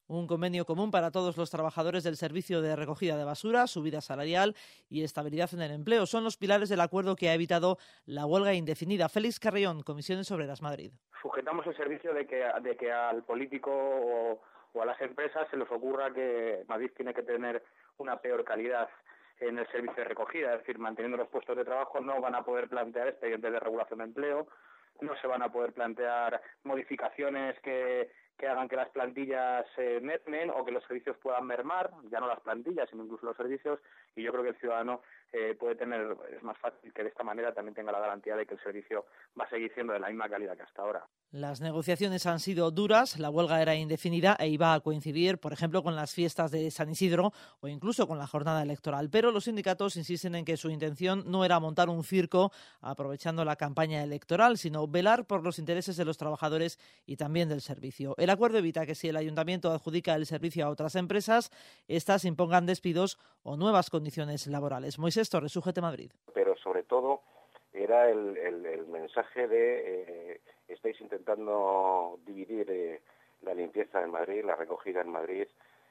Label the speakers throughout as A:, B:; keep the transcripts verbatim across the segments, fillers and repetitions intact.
A: Un convenio común para todos los trabajadores del servicio de recogida de basura, subida salarial y estabilidad en el empleo son los pilares del acuerdo que ha evitado la huelga indefinida. Félix Carrión, Comisiones Obreras Madrid.
B: Sujetamos el servicio de que, de que al político o, o a las empresas se les ocurra que Madrid tiene que tener una peor calidad en el servicio de recogida, es decir, manteniendo los puestos de trabajo no van a poder plantear expedientes de regulación de empleo, no se van a poder plantear modificaciones que, que hagan que las plantillas se mermen o que los servicios puedan mermar, ya no las plantillas, sino incluso los servicios, y yo creo que el ciudadano eh, puede tener, es más fácil que de esta manera también tenga la garantía de que el servicio va a seguir siendo de la misma calidad que hasta ahora.
A: Las negociaciones han sido duras, la huelga era indefinida e iba a coincidir, por ejemplo, con las fiestas de San Isidro o incluso con la jornada electoral. Pero los sindicatos insisten en que su intención no era montar un circo aprovechando la campaña electoral, sino velar por los intereses de los trabajadores y también del servicio. El acuerdo evita que si el ayuntamiento adjudica el servicio a otras empresas, éstas impongan despidos o nuevas condiciones laborales. Moisés Torres, U G T Madrid.
C: Pero sobre todo era el, el, el mensaje de eh, estáis intentando dividir eh, la limpieza en Madrid, la recogida en Madrid,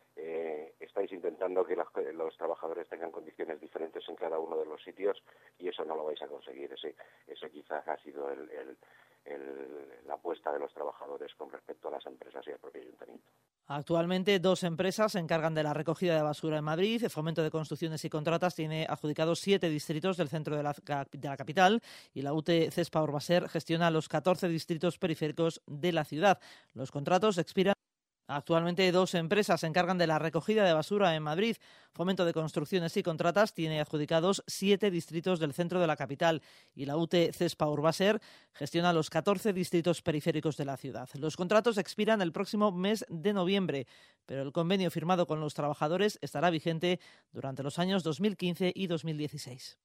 C: eh, estáis intentando que los, los trabajadores tengan condiciones diferentes en cada uno de los sitios y eso no lo vais a conseguir. Ese, eso quizás ha sido el, el, el, la apuesta de los trabajadores con respecto a las empresas y al propio ayuntamiento.
A: Actualmente dos empresas se encargan de la recogida de basura en Madrid. El Fomento de Construcciones y Contratas tiene adjudicados siete distritos del centro de la, de la capital y la U T Cespa Urbaser gestiona los catorce distritos periféricos de la ciudad. Los contratos expiran. Actualmente dos empresas se encargan de la recogida de basura en Madrid. Fomento de Construcciones y Contratas tiene adjudicados siete distritos del centro de la capital y la U T Cespa Urbaser gestiona los catorce distritos periféricos de la ciudad. Los contratos expiran el próximo mes de noviembre, pero el convenio firmado con los trabajadores estará vigente durante los años dos mil quince y dos mil dieciséis.